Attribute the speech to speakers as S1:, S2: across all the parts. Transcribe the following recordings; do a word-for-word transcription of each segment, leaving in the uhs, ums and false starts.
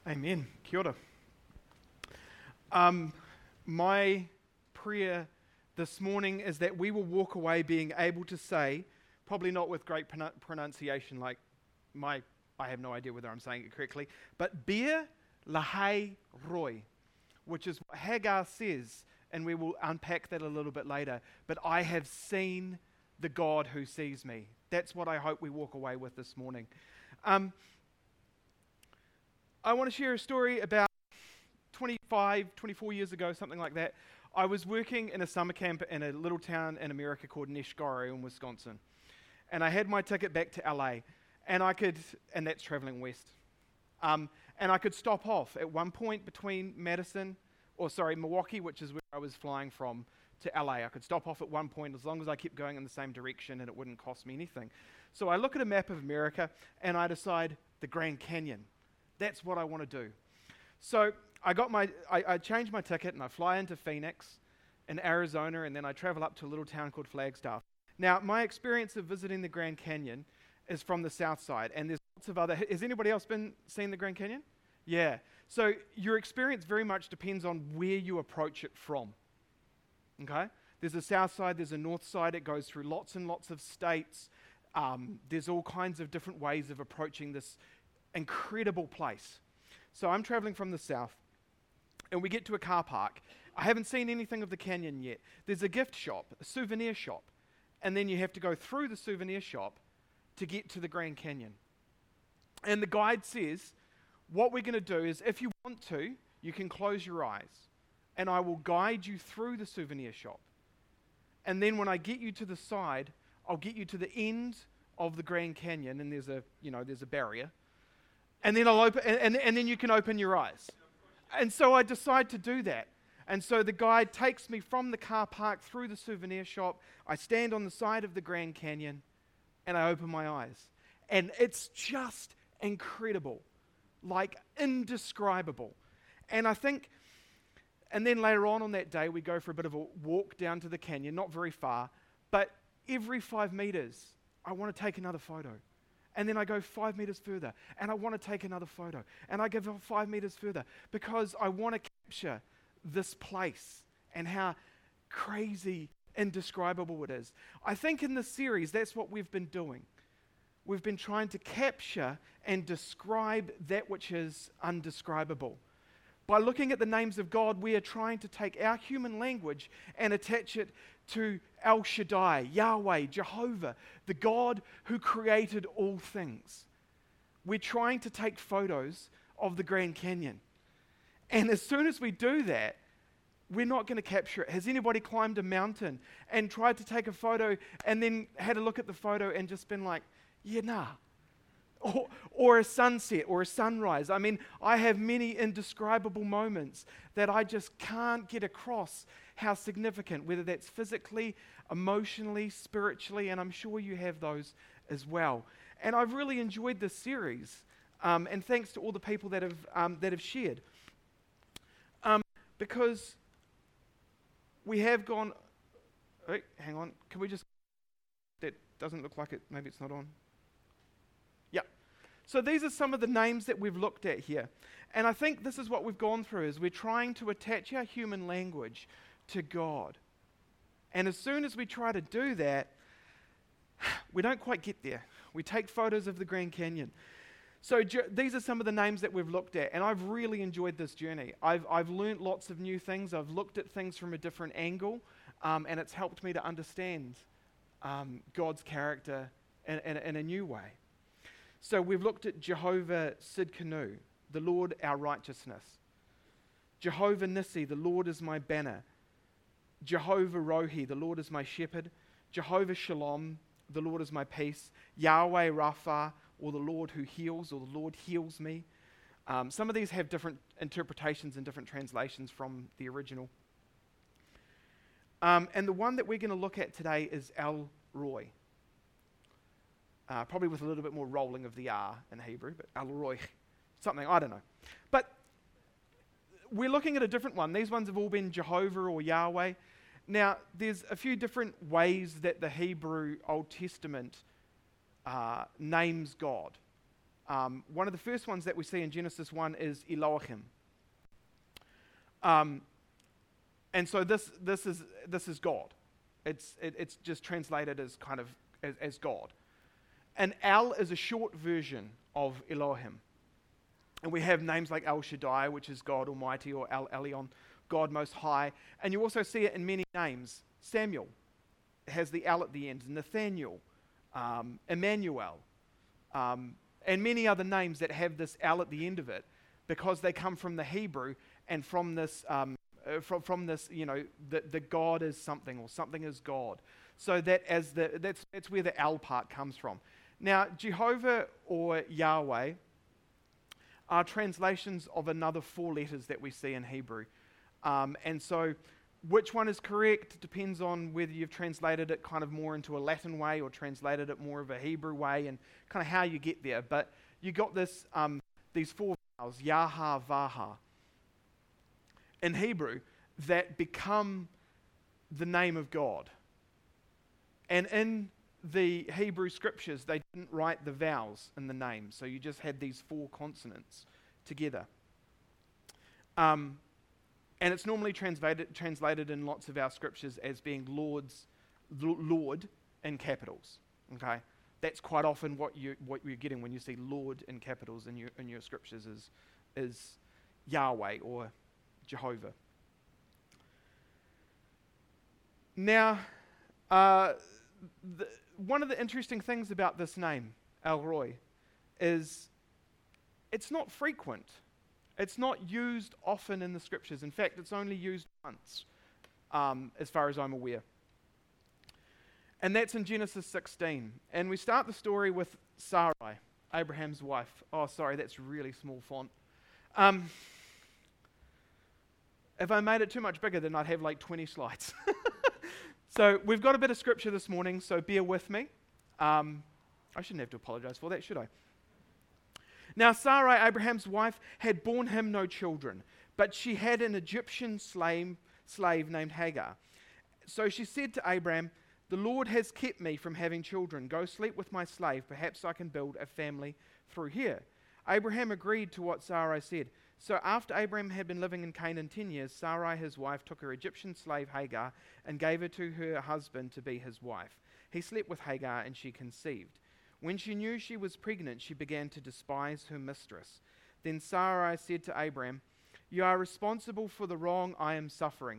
S1: Amen. Kia ora. Um, my prayer this morning is that we will walk away being able to say, probably not with great pron- pronunciation like my, I have no idea whether I'm saying it correctly, but Beer Lahai Roy, which is what Hagar says, and we will unpack that a little bit later. But I have seen the God who sees me. That's what I hope we walk away with this morning. Um, I want to share a story about twenty-five, twenty-four years ago, something like that. I was working in a summer camp in a little town in America called Neshgoro in Wisconsin. And I had my ticket back to L A, and I could, and that's traveling west. Um, and I could stop off at one point between Madison, or sorry, Milwaukee, which is where I was flying from, to L A. I could stop off at one point as long as I kept going in the same direction and it wouldn't cost me anything. So I look at a map of America and I decide the Grand Canyon. That's what I want to do. So I got my, I, I changed my ticket and I fly into Phoenix in Arizona, and then I travel up to a little town called Flagstaff. Now, my experience of visiting the Grand Canyon is from the south side, and there's lots of other, has anybody else been seeing the Grand Canyon? Yeah. So your experience very much depends on where you approach it from. Okay? There's a south side, there's a north side, it goes through lots and lots of states. Um, there's all kinds of different ways of approaching this incredible place. So I'm traveling from the south, and we get to a car park. I haven't seen anything of the canyon yet. There's a gift shop, a souvenir shop, and then you have to go through the souvenir shop to get to the Grand Canyon. And the guide says, what we're going to do is, if you want to, you can close your eyes, and I will guide you through the souvenir shop. And then when I get you to the side, I'll get you to the end of the Grand Canyon, and there's a, you know, there's a barrier. And then I'll open, and, and, and then you can open your eyes. And so I decide to do that. And so the guide takes me from the car park through the souvenir shop. I stand on the side of the Grand Canyon, and I open my eyes. And it's just incredible, like indescribable. And I think, and then later on on that day, we go for a bit of a walk down to the canyon, not very far, but every five meters, I want to take another photo. And then I go five meters further, and I want to take another photo. And I go five meters further, because I want to capture this place and how crazy, indescribable it is. I think in this series, that's what we've been doing. We've been trying to capture and describe that which is undescribable. By looking at the names of God, we are trying to take our human language and attach it to El Shaddai, Yahweh, Jehovah, the God who created all things. We're trying to take photos of the Grand Canyon. And as soon as we do that, we're not going to capture it. Has anybody climbed a mountain and tried to take a photo and then had a look at the photo and just been like, yeah, nah. Or, or a sunset or a sunrise. I mean, I have many indescribable moments that I just can't get across how significant, whether that's physically, emotionally, spiritually, and I'm sure you have those as well. And I've really enjoyed this series, um, and thanks to all the people that have um, that have shared. Um, because we have gone, oh, hang on, can we just, that doesn't look like it, maybe it's not on. Yeah. So these are some of the names that we've looked at here. And I think this is what we've gone through, is we're trying to attach our human language to God. And as soon as we try to do that, we don't quite get there. We take photos of the Grand Canyon. So ju- these are some of the names that we've looked at, and I've really enjoyed this journey. I've, I've learned lots of new things. I've looked at things from a different angle, um, and it's helped me to understand um, God's character in, in, in a new way. So we've looked at Jehovah Sidkenu, the Lord our righteousness. Jehovah Nissi, the Lord is my banner. Jehovah Rohi, the Lord is my shepherd. Jehovah Shalom, the Lord is my peace. Yahweh Rapha, or the Lord who heals, or the Lord heals me. Um, some of these have different interpretations and different translations from the original. Um, and the one that we're going to look at today is El Roi. Uh, probably with a little bit more rolling of the R in Hebrew, but El Roi, something, I don't know. But we're looking at a different one. These ones have all been Jehovah or Yahweh. Now, there's a few different ways that the Hebrew Old Testament uh, names God. Um, one of the first ones that we see in Genesis one is Elohim. Um, and so this this is this is God. It's it, it's just translated as kind of as, as God. And El is a short version of Elohim. And we have names like El Shaddai, which is God Almighty, or El Elyon, God Most High. And you also see it in many names. Samuel has the El at the end. Nathaniel, um, Emmanuel, um, and many other names that have this El at the end of it, because they come from the Hebrew and from this, um, uh, from, from this, you know, the, the God is something, or something is God. So that as the that's that's where the El part comes from. Now, Jehovah or Yahweh are translations of another four letters that we see in Hebrew. Um, and so which one is correct depends on whether you've translated it kind of more into a Latin way or translated it more of a Hebrew way, and kind of how you get there. But you got this um, these four vowels, Yaha, Vaha, in Hebrew, that become the name of God. And in the Hebrew scriptures, they didn't write the vowels in the name, so you just had these four consonants together. Um, and it's normally translated translated in lots of our scriptures as being Lord's, Lord in capitals. Okay, that's quite often what you what you're getting when you see Lord in capitals in your in your scriptures is is Yahweh or Jehovah. Now, uh, the, one of the interesting things about this name, El Roi, is it's not frequent. It's not used often in the scriptures. In fact, it's only used once, um, as far as I'm aware. And that's in Genesis sixteen. And we start the story with Sarai, Abraham's wife. Oh, sorry, that's really small font. Um, if I made it too much bigger, then I'd have like twenty slides. So we've got a bit of scripture this morning, so bear with me. Um, I shouldn't have to apologize for that, should I? Now Sarai, Abraham's wife, had borne him no children, but she had an Egyptian slave, slave named Hagar. So she said to Abraham, "The Lord has kept me from having children. Go sleep with my slave. Perhaps I can build a family through here." Abraham agreed to what Sarai said. So after Abraham had been living in Canaan ten years, Sarai, his wife, took her Egyptian slave Hagar and gave her to her husband to be his wife. He slept with Hagar and she conceived. When she knew she was pregnant, she began to despise her mistress. Then Sarai said to Abraham, "You are responsible for the wrong I am suffering.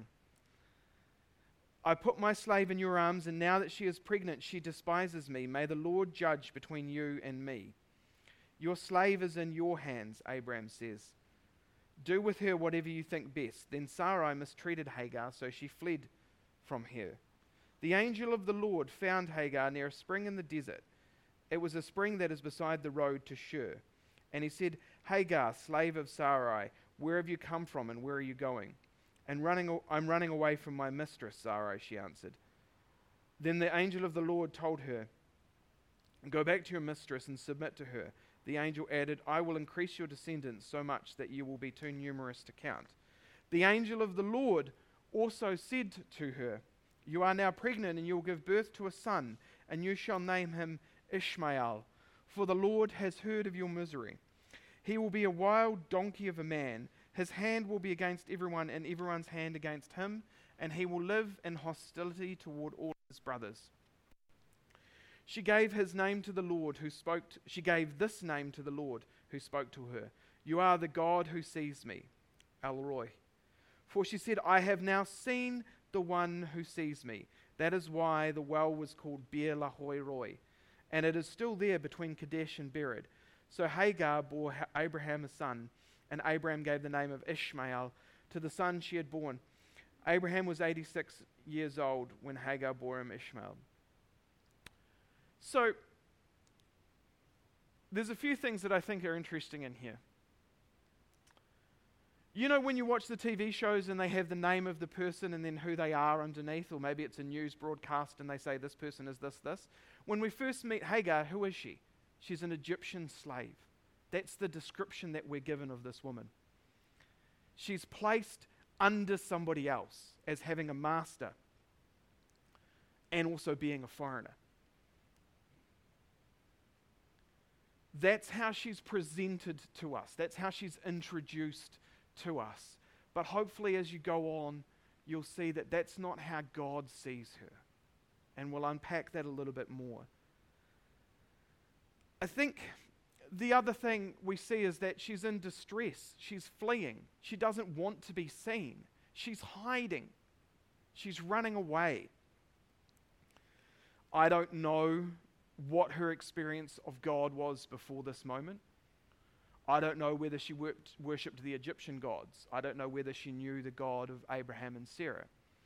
S1: I put my slave in your arms, and now that she is pregnant, she despises me. May the Lord judge between you and me." "Your slave is in your hands," Abraham says. "Do with her whatever you think best." Then Sarai mistreated Hagar, so she fled from her. The angel of the Lord found Hagar near a spring in the desert. It was a spring that is beside the road to Shur. And he said, "Hagar, slave of Sarai, where have you come from and where are you going?" And running, "I'm running away from my mistress, Sarai," she answered. Then the angel of the Lord told her, "Go back to your mistress and submit to her." The angel added, "I will increase your descendants so much that you will be too numerous to count." The angel of the Lord also said to her, "You are now pregnant and you will give birth to a son, and you shall name him Ishmael, for the Lord has heard of your misery. He will be a wild donkey of a man. His hand will be against everyone and everyone's hand against him, and he will live in hostility toward all his brothers." She gave his name to the Lord who spoke to, she gave this name to the Lord who spoke to her. "You are the God who sees me," El Roi. For she said, "I have now seen the one who sees me." That is why the well was called Beer Lahai Roi, and it is still there between Kadesh and Bered. So Hagar bore Abraham a son, and Abraham gave the name of Ishmael to the son she had born. Abraham was eighty-six years old when Hagar bore him Ishmael. So, there's a few things that I think are interesting in here. You know when you watch the T V shows and they have the name of the person and then who they are underneath, or maybe it's a news broadcast and they say this person is this, this. When we first meet Hagar, who is she? She's an Egyptian slave. That's the description that we're given of this woman. She's placed under somebody else as having a master and also being a foreigner. That's how she's presented to us. That's how she's introduced to us. But hopefully as you go on, you'll see that that's not how God sees her. And we'll unpack that a little bit more. I think the other thing we see is that she's in distress. She's fleeing. She doesn't want to be seen. She's hiding. She's running away. I don't know what her experience of God was before this moment. I don't know whether she worked, worshipped the Egyptian gods. I don't know whether she knew the God of Abraham and Sarah.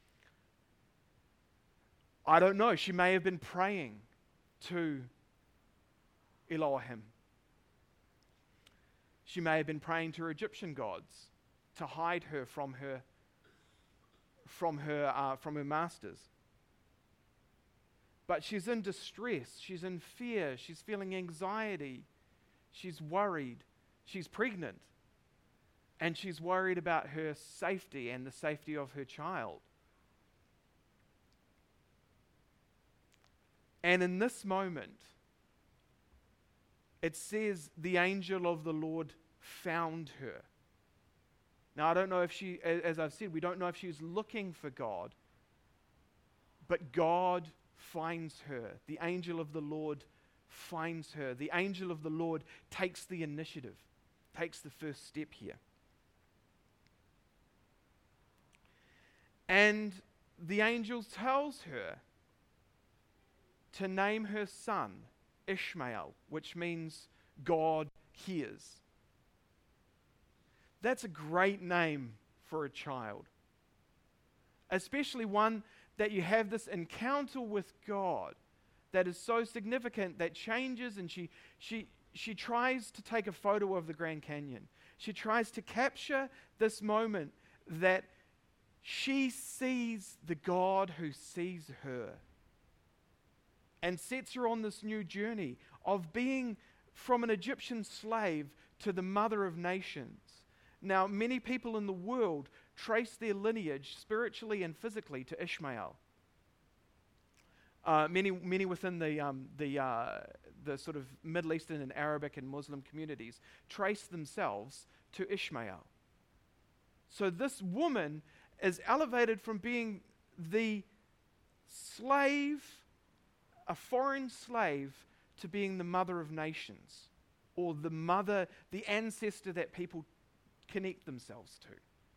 S1: I don't know. She may have been praying to Elohim. She may have been praying to her Egyptian gods to hide her from her from her uh, from her masters. But she's in distress. She's in fear. She's feeling anxiety. She's worried. She's pregnant. And she's worried about her safety and the safety of her child. And in this moment, it says the angel of the Lord found her. Now, I don't know if she, as I've said, we don't know if she's looking for God, but God finds her. The angel of the Lord finds her. The angel of the Lord takes the initiative, takes the first step here. And the angel tells her to name her son Ishmael, which means God hears. That's a great name for a child, especially one that you have this encounter with God that is so significant that changes, and she she she tries to take a photo of the Grand Canyon. She tries to capture this moment that she sees the God who sees her, and sets her on this new journey of being from an Egyptian slave to the mother of nations. Now, many people in the world trace their lineage spiritually and physically to Ishmael. Uh, many, many within the um, the uh, the sort of Middle Eastern and Arabic and Muslim communities trace themselves to Ishmael. So this woman is elevated from being the slave, a foreign slave, to being the mother of nations, or the mother, the ancestor that people connect themselves to.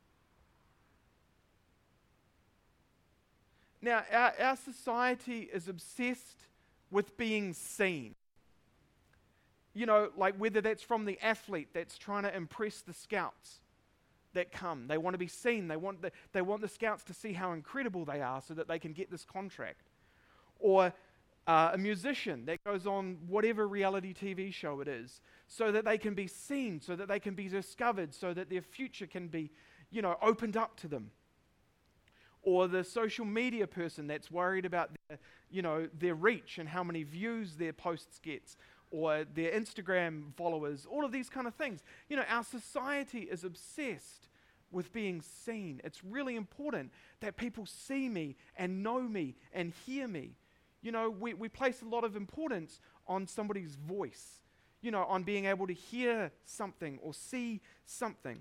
S1: Now, our, our society is obsessed with being seen. You know, like whether that's from the athlete that's trying to impress the scouts that come. They want to be seen. They want the, they want the scouts to see how incredible they are so that they can get this contract. Or uh, a musician that goes on whatever reality T V show it is so that they can be seen, so that they can be discovered, so that their future can be, you know, opened up to them. Or the social media person that's worried about their, you know, their reach and how many views their posts get, or their Instagram followers, all of these kind of things. You know, our society is obsessed with being seen. It's really important that people see me and know me and hear me. You know, we, we place a lot of importance on somebody's voice, you know, on being able to hear something or see something.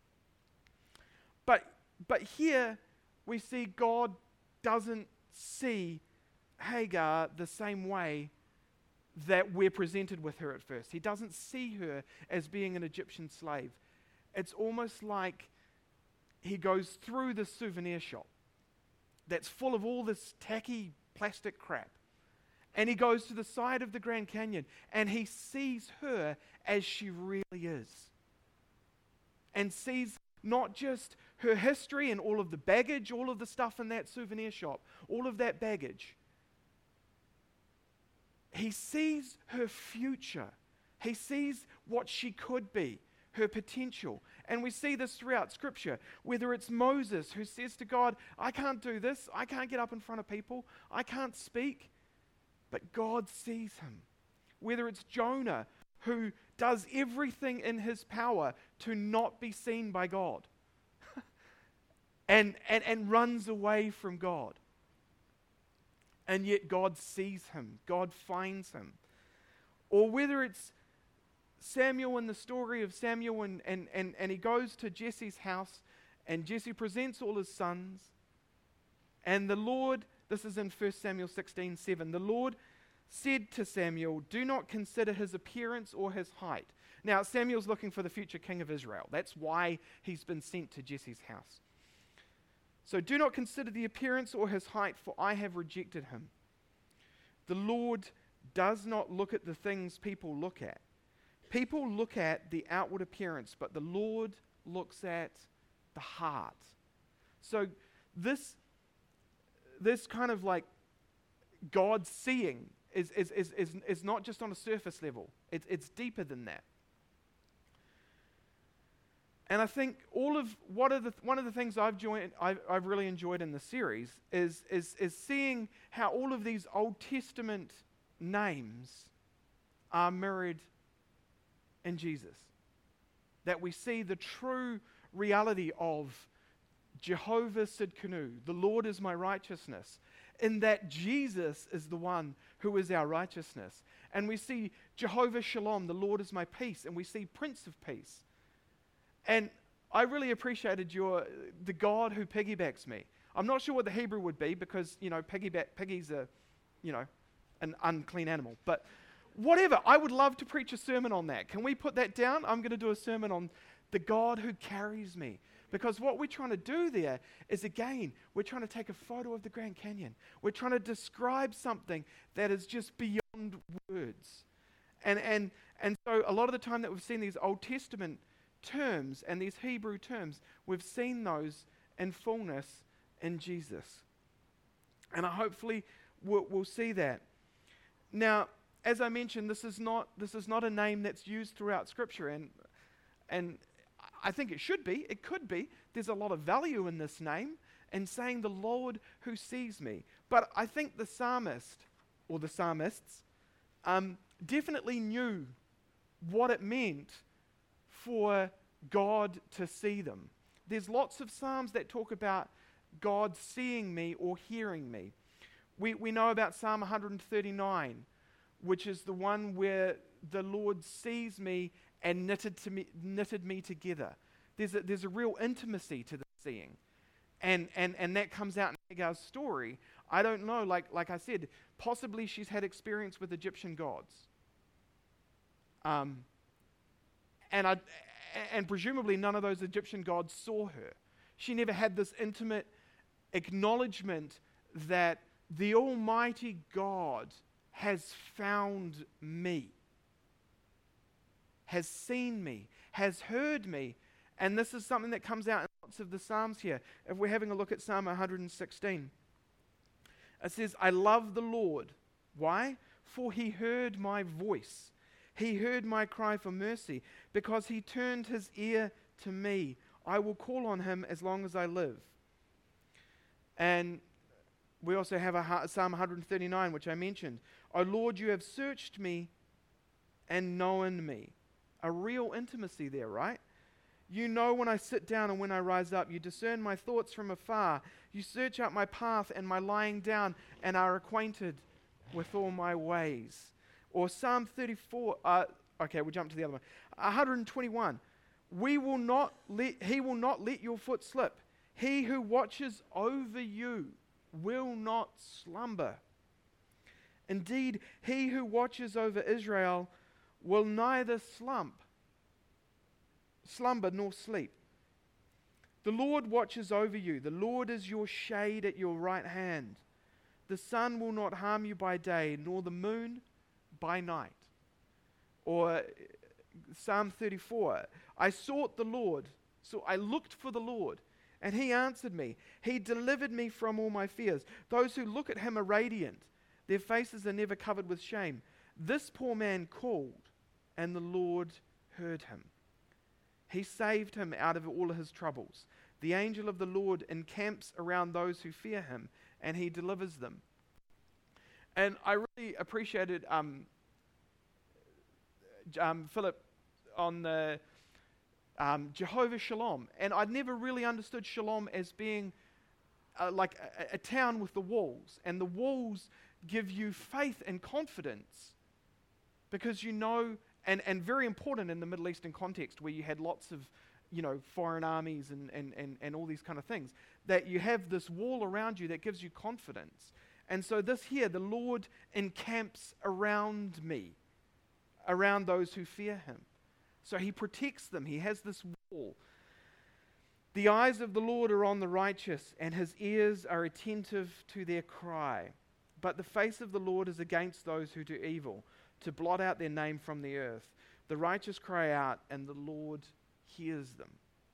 S1: But but here we see God doesn't see Hagar the same way that we're presented with her at first. He doesn't see her as being an Egyptian slave. It's almost like he goes through the souvenir shop that's full of all this tacky plastic crap, and he goes to the side of the Grand Canyon and he sees her as she really is, and sees not just her history and all of the baggage, all of the stuff in that souvenir shop, all of that baggage. He sees her future. He sees what she could be, her potential. And we see this throughout Scripture, whether it's Moses who says to God, I can't do this, I can't get up in front of people, I can't speak, but God sees him. Whether it's Jonah who does everything in his power to not be seen by God and, and, and runs away from God. And yet God sees him, God finds him. Or whether it's Samuel in the story of Samuel, and, and, and, and he goes to Jesse's house, and Jesse presents all his sons. And the Lord, this is in First Samuel sixteen seven, the Lord said to Samuel, do not consider his appearance or his height. Now, Samuel's looking for the future king of Israel. That's why he's been sent to Jesse's house. So do not consider the appearance or his height, for I have rejected him. The Lord does not look at the things people look at. People look at the outward appearance, but the Lord looks at the heart. So this, this kind of like God seeing is, is, is, is, is not just on a surface level. It's, it's deeper than that. And I think all of what are the one of the things I've joined, I've, I've really enjoyed in the series is, is is seeing how all of these Old Testament names are mirrored in Jesus. That we see the true reality of Jehovah Sidkenu, the Lord is my righteousness, in that Jesus is the one who is our righteousness. And we see Jehovah Shalom, the Lord is my peace, and we see Prince of Peace. And I really appreciated your the God who piggybacks me. I'm not sure what the Hebrew would be because, you know, piggyback piggies are, you know, an unclean animal. But whatever, I would love to preach a sermon on that. Can we put that down? I'm going to do a sermon on the God who carries me. Because what we're trying to do there is, again, we're trying to take a photo of the Grand Canyon. We're trying to describe something that is just beyond words. And and and so a lot of the time that we've seen these Old Testament terms and these Hebrew terms, we've seen those in fullness in Jesus. And I hopefully we'll, we'll see that. Now, as I mentioned, this is not this is not a name that's used throughout Scripture, and and I think it should be. It could be. There's a lot of value in this name and saying the Lord who sees me. But I think the psalmist or the psalmists um, definitely knew what it meant for God to see them. There's lots of psalms that talk about God seeing me or hearing me. We we know about Psalm one thirty-nine, which is the one where the Lord sees me and knitted to me knitted me together. There's a, there's a real intimacy to the seeing, and and and that comes out in Hagar's story. I don't know, like like I said, possibly she's had experience with Egyptian gods. Um. And I, and presumably none of those Egyptian gods saw her. She never had this intimate acknowledgement that the Almighty God has found me, has seen me, has heard me. And this is something that comes out in lots of the Psalms here. If we're having a look at Psalm one sixteen, it says, I love the Lord. Why? For he heard my voice. He heard my cry for mercy, because he turned his ear to me. I will call on him as long as I live. And we also have a Psalm one thirty-nine, which I mentioned. O Lord, you have searched me and known me. A real intimacy there, right? You know when I sit down and when I rise up. You discern my thoughts from afar. You search out my path and my lying down and are acquainted with all my ways. Or Psalm thirty-four, uh, okay, we'll jump to the other one. one twenty-one, we will not let, he will not let your foot slip. He who watches over you will not slumber. Indeed, he who watches over Israel will neither slump, slumber nor sleep. The Lord watches over you. The Lord is your shade at your right hand. The sun will not harm you by day, nor the moon by night. Or Psalm thirty-four, I sought the Lord, so I looked for the Lord, and he answered me. He delivered me from all my fears. Those who look at him are radiant. Their faces are never covered with shame. This poor man called, and the Lord heard him. He saved him out of all his troubles. The angel of the Lord encamps around those who fear him, and he delivers them. And I really appreciated um, um, Philip on the um, Jehovah Shalom. And I'd never really understood Shalom as being uh, like a, a town with the walls. And the walls give you faith and confidence because you know and, and very important in the Middle Eastern context where you had lots of, you know, foreign armies and, and, and, and all these kind of things, that you have this wall around you that gives you confidence. And so this here, the Lord encamps around me, around those who fear him. So he protects them. He has this wall. The eyes of the Lord are on the righteous, and his ears are attentive to their cry. But the face of the Lord is against those who do evil, to blot out their name from the earth. The righteous cry out, and the Lord hears them.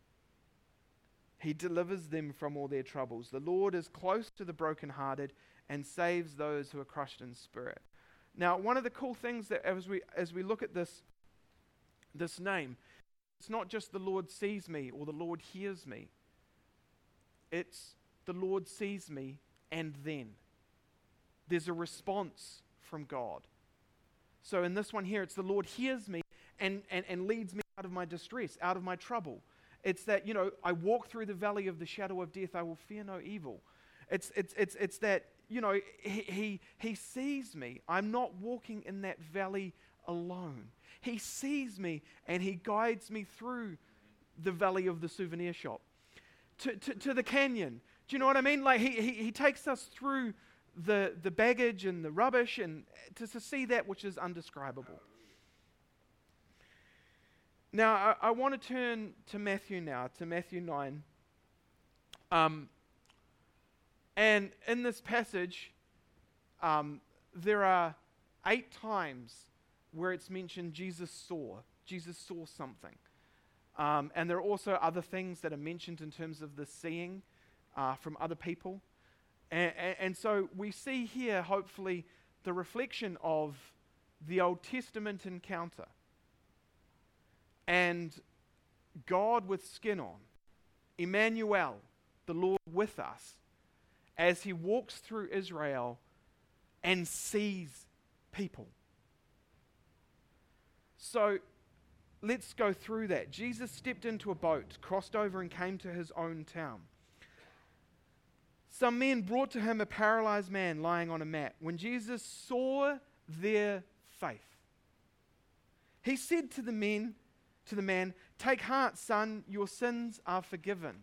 S1: He delivers them from all their troubles. The Lord is close to the brokenhearted and saves those who are crushed in spirit. Now, one of the cool things that as we as we look at this, this name, it's not just the Lord sees me or the Lord hears me. It's the Lord sees me and then. There's a response from God. So in this one here, it's the Lord hears me and, and, and leads me out of my distress, out of my trouble. It's that, you know, I walk through the valley of the shadow of death, I will fear no evil. It's it's it's it's that, you know, he he, he sees me. I'm not walking in that valley alone. He sees me and he guides me through the valley of the souvenir shop to, to, to the canyon. Do you know what I mean? Like he, he, he takes us through the, the baggage and the rubbish and to, to see that which is undescribable. Now, I, I want to turn to Matthew now, to Matthew nine. Um, and in this passage, um, there are eight times where it's mentioned Jesus saw. Jesus saw something. Um, and there are also other things that are mentioned in terms of the seeing uh, from other people. And, and, and so we see here, hopefully, the reflection of the Old Testament encounter. And God with skin on, Emmanuel, the Lord with us, as he walks through Israel and sees people. So let's go through that. Jesus stepped into a boat, crossed over and came to his own town. Some men brought to him a paralyzed man lying on a mat. When Jesus saw their faith, he said to the men, to the man, "Take heart, son, your sins are forgiven."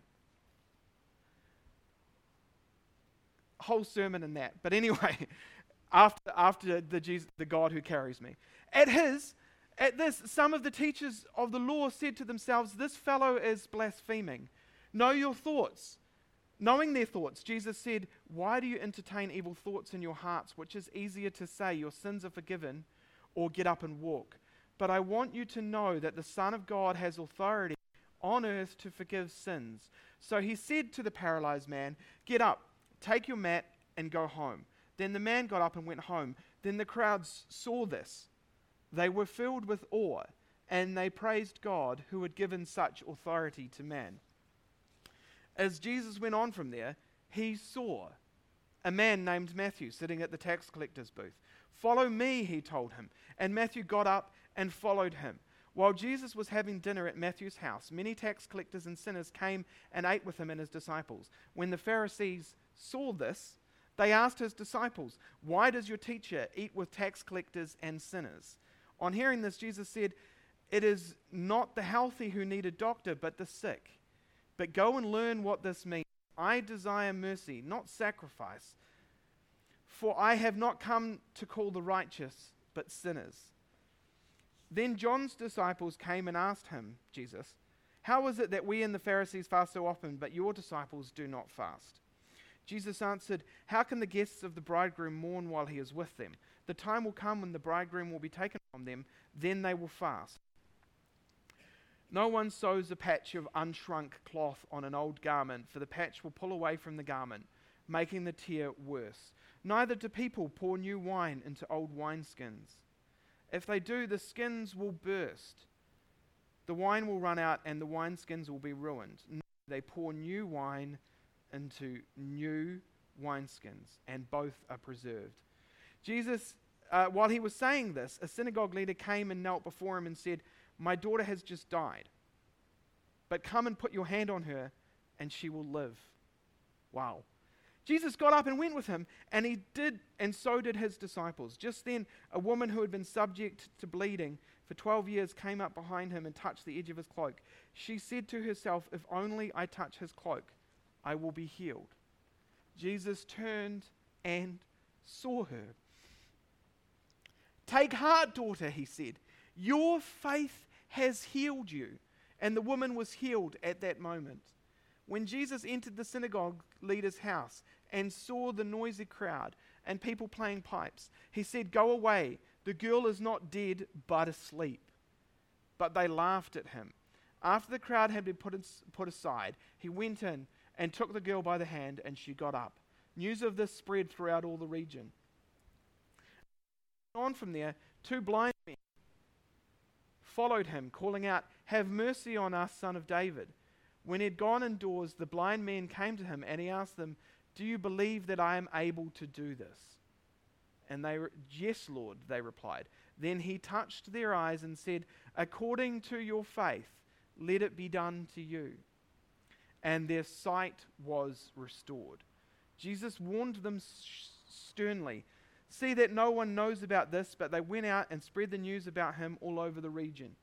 S1: Whole sermon in that. But anyway, after after the Jesus, the God who carries me. At his, at this, some of the teachers of the law said to themselves, "This fellow is blaspheming. Know your thoughts." Knowing their thoughts, Jesus said, "Why do you entertain evil thoughts in your hearts? Which is easier to say, 'Your sins are forgiven,' or 'Get up and walk'? But I want you to know that the Son of God has authority on earth to forgive sins." So he said to the paralyzed man, "Get up, take your mat, and go home." Then the man got up and went home. Then the crowds saw this. They were filled with awe, and they praised God who had given such authority to man. As Jesus went on from there, he saw a man named Matthew sitting at the tax collector's booth. "Follow me," he told him. And Matthew got up and followed him. While Jesus was having dinner at Matthew's house, many tax collectors and sinners came and ate with him and his disciples. When the Pharisees saw this, they asked his disciples, "Why does your teacher eat with tax collectors and sinners?" On hearing this, Jesus said, "It is not the healthy who need a doctor, but the sick. But go and learn what this means. I desire mercy, not sacrifice. For I have not come to call the righteous, but sinners." Then John's disciples came and asked him, Jesus, "How is it that we and the Pharisees fast so often, but your disciples do not fast?" Jesus answered, "How can the guests of the bridegroom mourn while he is with them? The time will come when the bridegroom will be taken from them, then they will fast. No one sews a patch of unshrunk cloth on an old garment, for the patch will pull away from the garment, making the tear worse. Neither do people pour new wine into old wineskins. If they do, the skins will burst. The wine will run out and the wineskins will be ruined. No, they pour new wine into new wineskins, and both are preserved." Jesus, uh, while he was saying this, a synagogue leader came and knelt before him and said, "My daughter has just died, but come and put your hand on her and she will live." Wow. Jesus got up and went with him, and he did, and so did his disciples. Just then, a woman who had been subject to bleeding for twelve years came up behind him and touched the edge of his cloak. She said to herself, "If only I touch his cloak, I will be healed." Jesus turned and saw her. "Take heart, daughter," he said. "Your faith has healed you." And the woman was healed at that moment. When Jesus entered the synagogue leader's house and saw the noisy crowd and people playing pipes, he said, "Go away, the girl is not dead but asleep." But they laughed at him. After the crowd had been put, in, put aside, he went in and took the girl by the hand, and she got up. News of this spread throughout all the region. On from there, two blind men followed him, calling out, "Have mercy on us, son of David." When he had gone indoors, the blind men came to him, and he asked them, "Do you believe that I am able to do this?" And they, re- "Yes, Lord," they replied. Then he touched their eyes and said, "According to your faith, let it be done to you." And their sight was restored. Jesus warned them sh- sternly, "See that no one knows about this," but they went out and spread the news about him all over the region.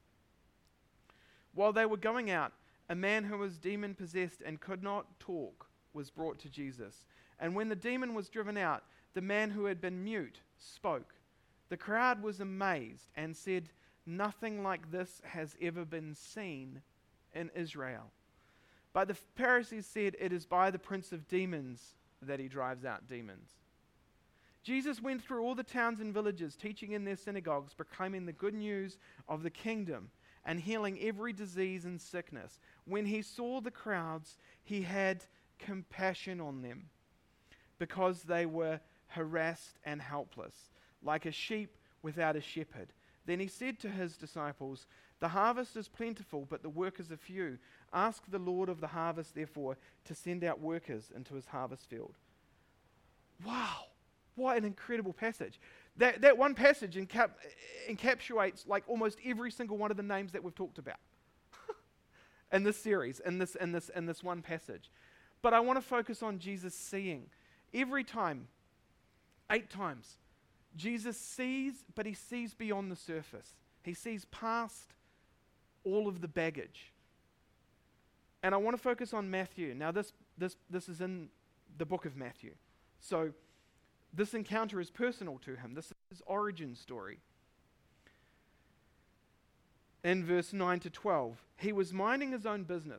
S1: While they were going out, a man who was demon-possessed and could not talk was brought to Jesus. And when the demon was driven out, the man who had been mute spoke. The crowd was amazed and said, "Nothing like this has ever been seen in Israel." But the Pharisees said, "It is by the prince of demons that he drives out demons." Jesus went through all the towns and villages, teaching in their synagogues, proclaiming the good news of the kingdom, and healing every disease and sickness. When he saw the crowds, he had compassion on them, because they were harassed and helpless, like a sheep without a shepherd. Then he said to his disciples, "The harvest is plentiful, but the workers are few. Ask the Lord of the harvest, therefore, to send out workers into his harvest field." Wow, what an incredible passage. That, that one passage encap- encapsulates like almost every single one of the names that we've talked about in this series, in this, in this, in this one passage. But I want to focus on Jesus seeing. Every time, eight times, Jesus sees, but he sees beyond the surface. He sees past all of the baggage. And I want to focus on Matthew. Now this, this, this is in the book of Matthew. So this encounter is personal to him. This is his origin story. In verse nine to twelve, he was minding his own business.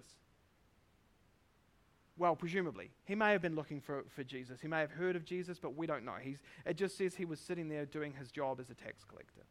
S1: Well, presumably. He may have been looking for, for Jesus. He may have heard of Jesus, but we don't know. He's, it just says he was sitting there doing his job as a tax collector.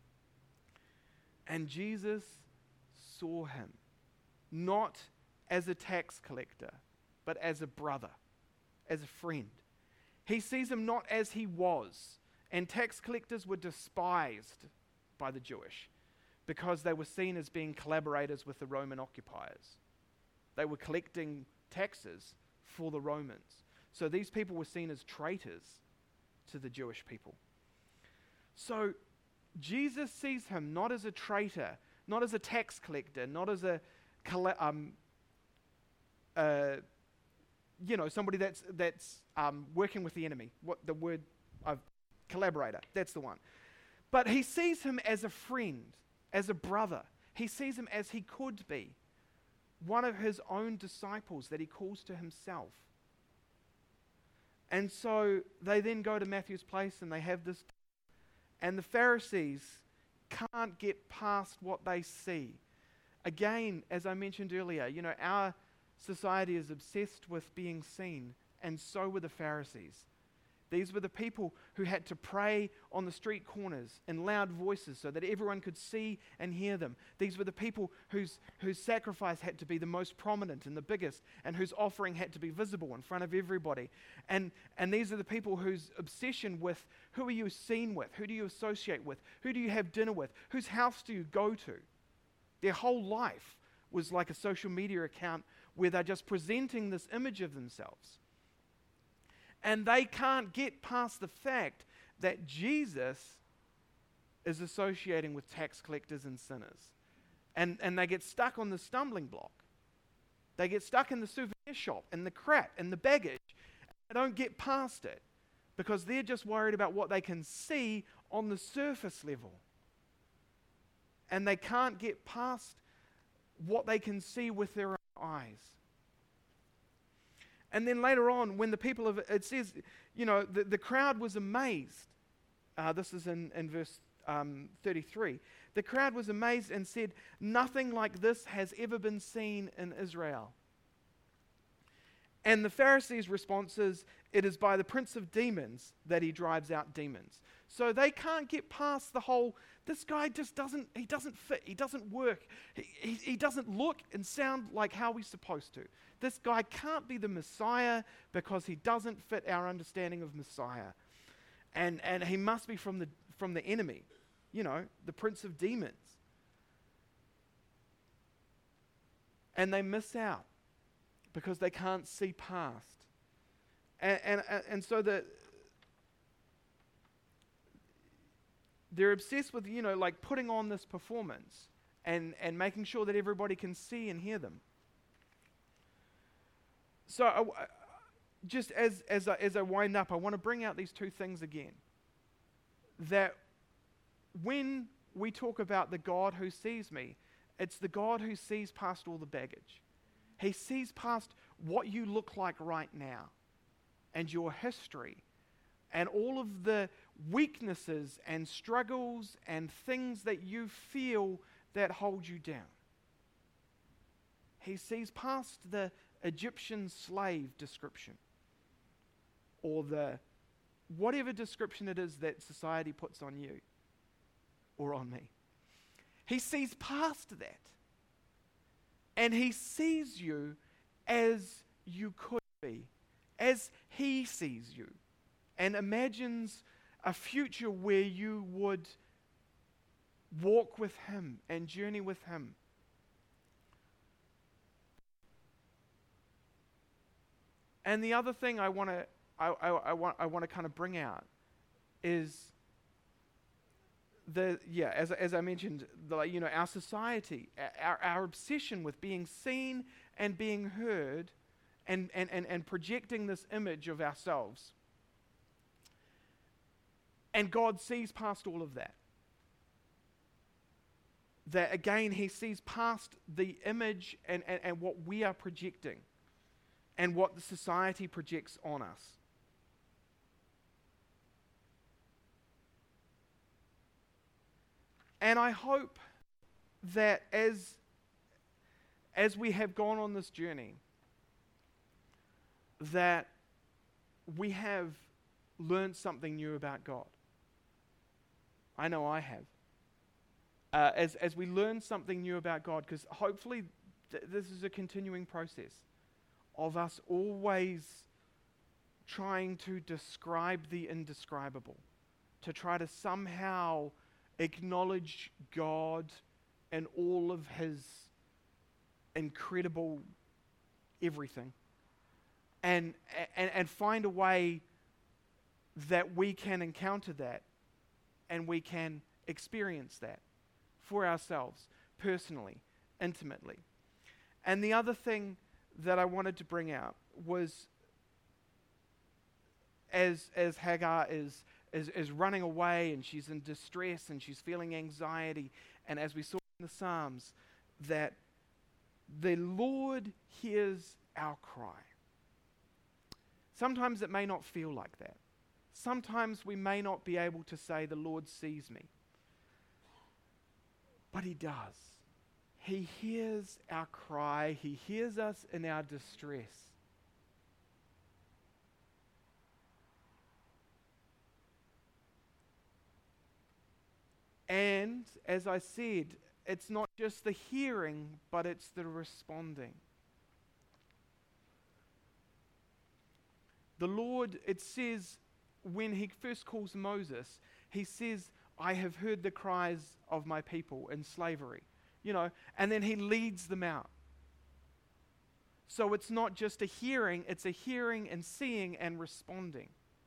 S1: And Jesus saw him, not as a tax collector, but as a brother, as a friend. He sees him not as he was, and tax collectors were despised by the Jewish because they were seen as being collaborators with the Roman occupiers. They were collecting taxes for the Romans. So these people were seen as traitors to the Jewish people. So Jesus sees him not as a traitor, not as a tax collector, not as a um, uh, you know, somebody that's that's um, working with the enemy. What the word of collaborator, that's the one. But he sees him as a friend, as a brother. He sees him as he could be, one of his own disciples that he calls to himself. And so they then go to Matthew's place and they have this, and the Pharisees can't get past what they see. Again, as I mentioned earlier, you know, our society is obsessed with being seen, and so were the Pharisees. These were the people who had to pray on the street corners in loud voices so that everyone could see and hear them. These were the people whose, whose sacrifice had to be the most prominent and the biggest, and whose offering had to be visible in front of everybody. And, and these are the people whose obsession with who are you seen with, who do you associate with, who do you have dinner with, whose house do you go to. Their whole life was like a social media account where they're just presenting this image of themselves. And they can't get past the fact that Jesus is associating with tax collectors and sinners. And, and they get stuck on the stumbling block. They get stuck in the souvenir shop, and the crap, and the baggage. They don't get past it because they're just worried about what they can see on the surface level. And they can't get past what they can see with their own eyes. And then later on, when the people of it says, you know, the, the crowd was amazed. Uh, this is in, in verse um, thirty-three. The crowd was amazed and said, "Nothing like this has ever been seen in Israel." And the Pharisees' response is, "It is by the prince of demons that he drives out demons." So they can't get past the whole, this guy just doesn't, he doesn't fit, he doesn't work, he, he, he doesn't look and sound like how he's supposed to. This guy can't be the Messiah because he doesn't fit our understanding of Messiah. And and he must be from the from the enemy, you know, the prince of demons. And they miss out because they can't see past. And and, and so the they're obsessed with, you know, like putting on this performance and, and making sure that everybody can see and hear them. So I, I, just as, as, I, as I wind up, I want to bring out these two things again. That when we talk about the God who sees me, it's the God who sees past all the baggage. He sees past what you look like right now and your history and all of the weaknesses and struggles and things that you feel that hold you down. He sees past the Egyptian slave description or the whatever description it is that society puts on you or on me. He sees past that. And he sees you as you could be, as he sees you, and imagines a future where you would walk with him and journey with him. And the other thing I want to I, I, I want I want to kind of bring out is the yeah as as I mentioned, the, you know, our society, our our obsession with being seen and being heard, and and and, and projecting this image of ourselves. And God sees past all of that. That again, he sees past the image and, and, and what we are projecting and what the society projects on us. And I hope that as, as we have gone on this journey, that we have learned something new about God. I know I have. Uh, as as we learn something new about God, because hopefully th- this is a continuing process of us always trying to describe the indescribable, to try to somehow acknowledge God and all of his incredible everything, and and, and find a way that we can encounter that and we can experience that for ourselves, personally, intimately. And the other thing that I wanted to bring out was as as Hagar is, is, is running away and she's in distress and she's feeling anxiety, and as we saw in the Psalms, that the Lord hears our cry. Sometimes it may not feel like that. Sometimes we may not be able to say, "The Lord sees me." But he does. He hears our cry. He hears us in our distress. And as I said, it's not just the hearing, but it's the responding. The Lord, it says, when he first calls Moses, he says, "I have heard the cries of my people in slavery." You know, and then he leads them out. So it's not just a hearing, it's a hearing and seeing and responding.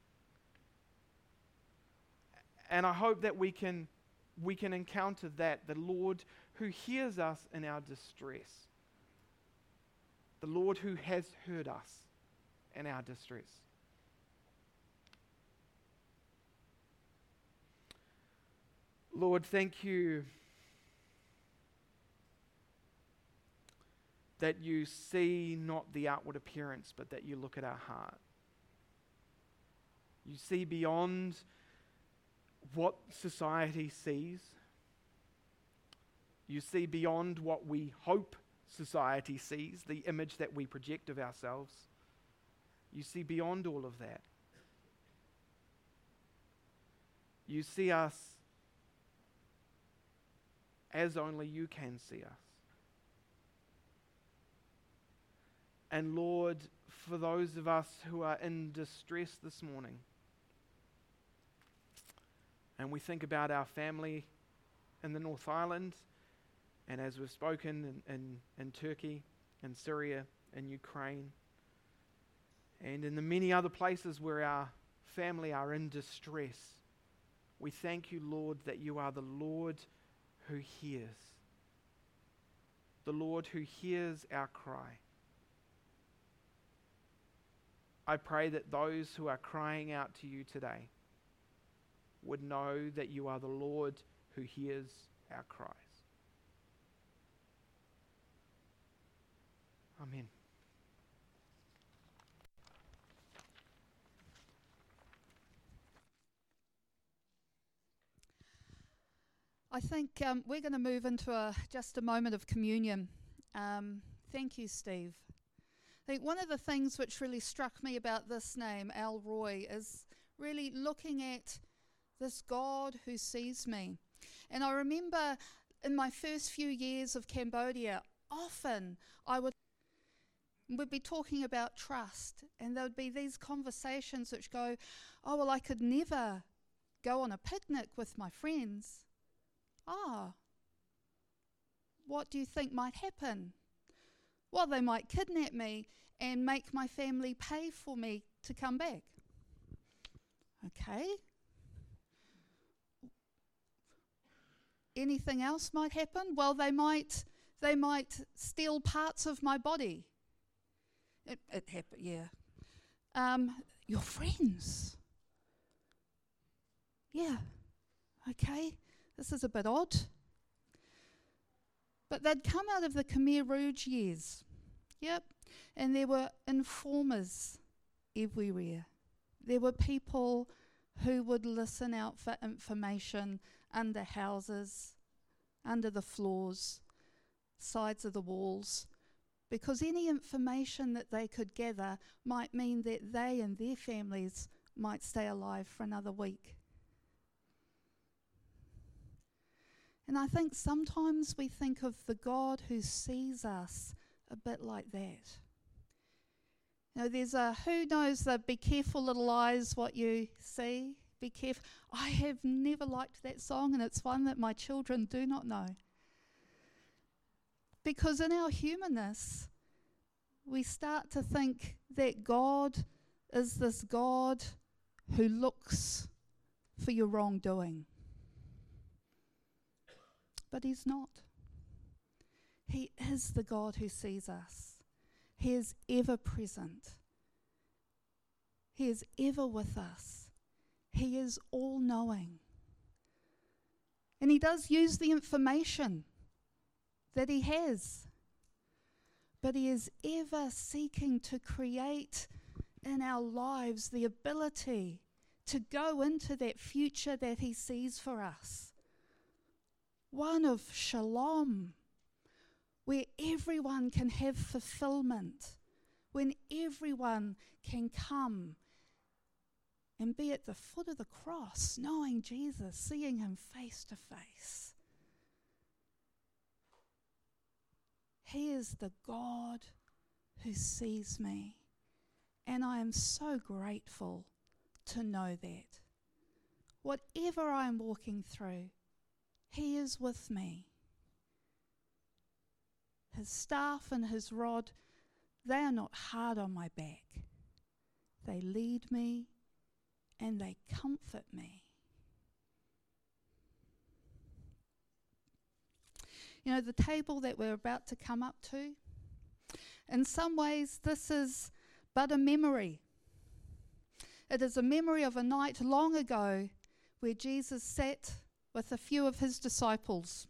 S1: And I hope that we can we can encounter that, the Lord who hears us in our distress. The Lord who has heard us in our distress. Lord, thank you that you see not the outward appearance, but that you look at our heart. You see beyond what society sees. You see beyond what we hope society sees, the image that we project of ourselves. You see beyond all of that. You see us as only you can see us. And Lord, for those of us who are in distress this morning, and we think about our family in the North Island, and as we've spoken in, in, in Turkey, in Syria, in Ukraine, and in the many other places where our family are in distress, we thank you, Lord, that you are the Lord who hears. The Lord who hears our cry. I pray that those who are crying out to you today would know that you are the Lord who hears our cries. Amen.
S2: I think um, we're going to move into a, just a moment of communion. Um, thank you, Steve. I think one of the things which really struck me about this name, El Roi, is really looking at this God who sees me. And I remember in my first few years of Cambodia, often I would would be talking about trust, and there would be these conversations which go, oh, well, I could never go on a picnic with my friends. Ah, what do you think might happen? Well, they might kidnap me and make my family pay for me to come back. Okay. Anything else might happen? Well, they might they might steal parts of my body. It, it happened, yeah. Um, your friends. Yeah. Okay. This is a bit odd. But they'd come out of the Khmer Rouge years. Yep. And there were informers everywhere. There were people who would listen out for information under houses, under the floors, sides of the walls, because any information that they could gather might mean that they and their families might stay alive for another week. And I think sometimes we think of the God who sees us a bit like that. You know, there's a, who knows the be careful little eyes what you see? Be careful. I have never liked that song, and it's one that my children do not know. Because in our humanness, we start to think that God is this God who looks for your wrongdoing. But he's not. He is the God who sees us. He is ever present. He is ever with us. He is all-knowing. And he does use the information that he has. But he is ever seeking to create in our lives the ability to go into that future that he sees for us. One of shalom, where everyone can have fulfillment, when everyone can come and be at the foot of the cross, knowing Jesus, seeing him face to face. He is the God who sees me, and I am so grateful to know that. Whatever I am walking through, he is with me. His staff and his rod, they are not hard on my back. They lead me and they comfort me. You know, the table that we're about to come up to, in some ways this is but a memory. It is a memory of a night long ago where Jesus sat with a few of his disciples,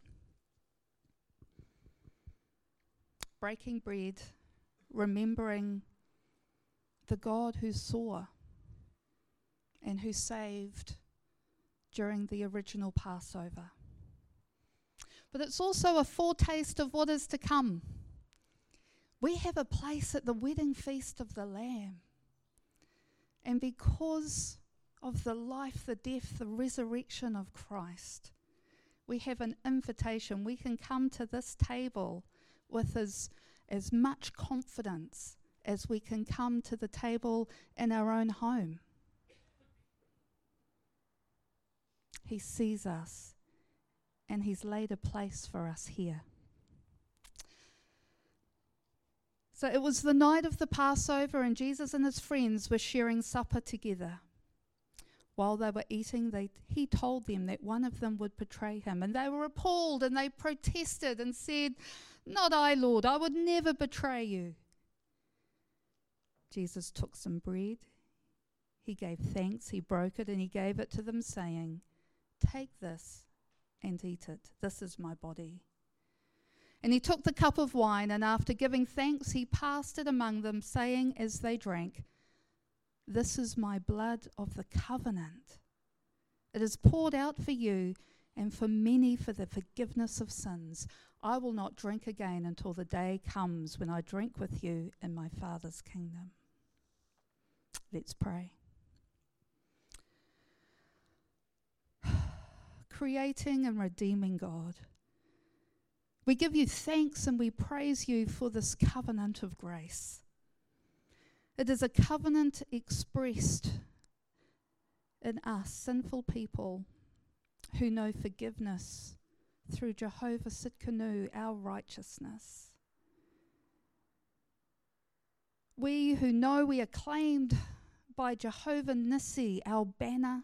S2: breaking bread, remembering the God who saw and who saved during the original Passover. But it's also a foretaste of what is to come. We have a place at the wedding feast of the Lamb. And because of the life, the death, the resurrection of Christ, we have an invitation. We can come to this table with as, as much confidence as we can come to the table in our own home. He sees us, and he's laid a place for us here. So it was the night of the Passover, and Jesus and his friends were sharing supper together. While they were eating, they, he told them that one of them would betray him. And they were appalled, and they protested and said, "Not I, Lord, I would never betray you." Jesus took some bread. He gave thanks, he broke it, and he gave it to them, saying, "Take this and eat it. This is my body." And he took the cup of wine, and after giving thanks, he passed it among them, saying as they drank, "This is my blood of the covenant. It is poured out for you and for many for the forgiveness of sins. I will not drink again until the day comes when I drink with you in my Father's kingdom." Let's pray. Creating and redeeming God, we give you thanks and we praise you for this covenant of grace. It is a covenant expressed in us, sinful people, who know forgiveness through Jehovah Tsidkenu, our righteousness. We who know we are claimed by Jehovah Nissi, our banner,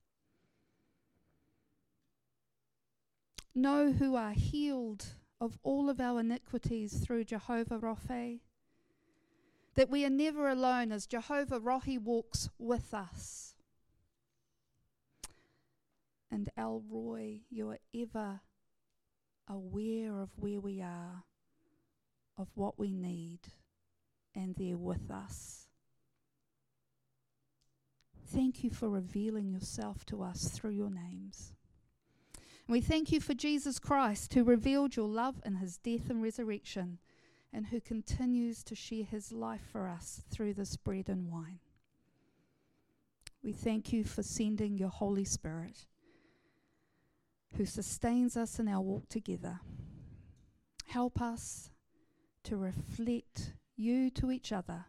S2: know who are healed of all of our iniquities through Jehovah Rapha, that we are never alone as Jehovah Rohi walks with us. And El Roi, you are ever aware of where we are, of what we need, and there with us. Thank you for revealing yourself to us through your names. And we thank you for Jesus Christ, who revealed your love in his death and resurrection, and who continues to share his life for us through this bread and wine. We thank you for sending your Holy Spirit, who sustains us in our walk together. Help us to reflect you to each other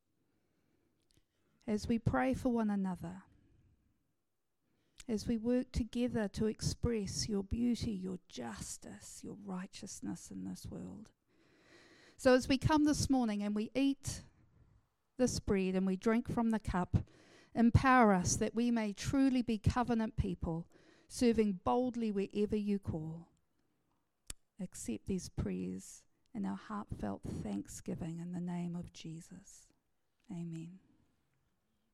S2: as we pray for one another, as we work together to express your beauty, your justice, your righteousness in this world. So as we come this morning and we eat this bread and we drink from the cup, empower us that we may truly be covenant people, serving boldly wherever you call. Accept these prayers and our heartfelt thanksgiving in the name of Jesus. Amen.